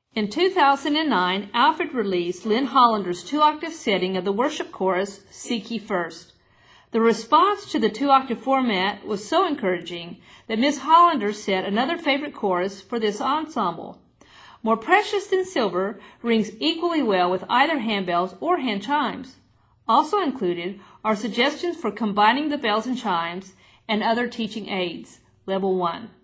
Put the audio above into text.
In 2009, Alfred released Lynn Hollander's 2-octave setting of the worship chorus, Seek Ye First. The response to the 2-octave format was so encouraging that Ms. Hollander set another favorite chorus for this ensemble. More Precious Than Silver rings equally well with either handbells or hand chimes. Also included are suggestions for combining the bells and chimes and other teaching aids, Level 1.